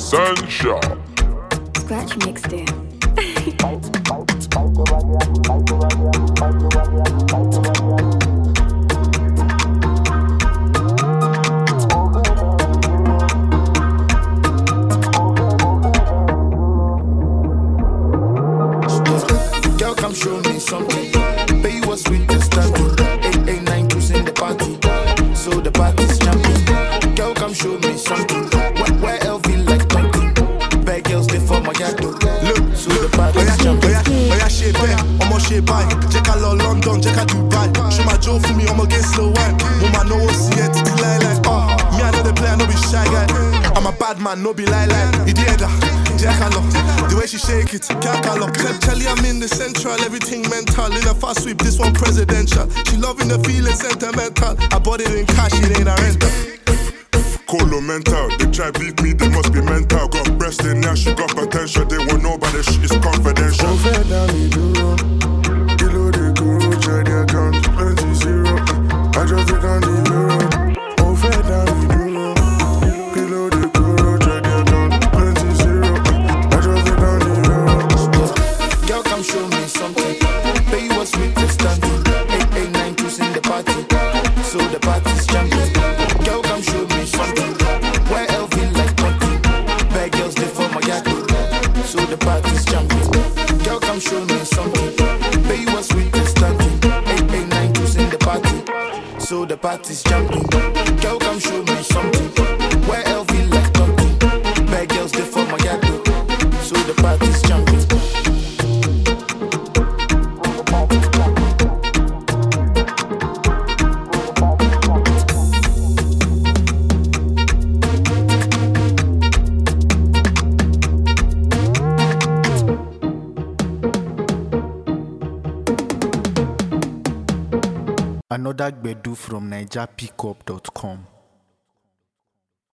Essential. Scratch mixed in. Girl, come show me something. Pay you was sweet and standing. 889 cruising the party. So the party's jumping. Girl, come show me something. Where LV like nothing. Bad girls, they for my yato. Look, so the party's jumping. Oya shape it, I'ma shape by. Check out London, check out Dubai. Show my Joe for me, I'ma get slow wine. Mama know what's here, titi lie like. Me I know the player, no be shy guy. I'm a bad man, no be lie lie. Idiota, Jackalo. The way she shake it, Kakalo. Kelly, I'm in the central, everything mental. In a fast sweep, this one presidential. She loving the feeling sentimental. I bought it in cash, it ain't a rental. Colo mental, they try beat me, they must be mental. Got breast in there, she got potential. They won't know about this shit, it's confidential. Kilo de guru, check the account, plenty zero. I just take on the euro. Oh, fair down the duro. Kilo de guru, check the account, plenty zero. I just take on the euro. Girl, come show me something. Pay you was sweet and standing. 889 cruising the party. So the party's jumping. Girl, come show me something. Where LV like nothing. Bad girls, they for my yato. So the party's jumping. Girl, come show me something. Pay you was sweet and standing. 889 cruising the party. So the party's jumping. Girl, come show me something. Where LV like nothing. Bad girls, they for my yato. So the party's jumping. Another Gbedu from NigerPickup.com.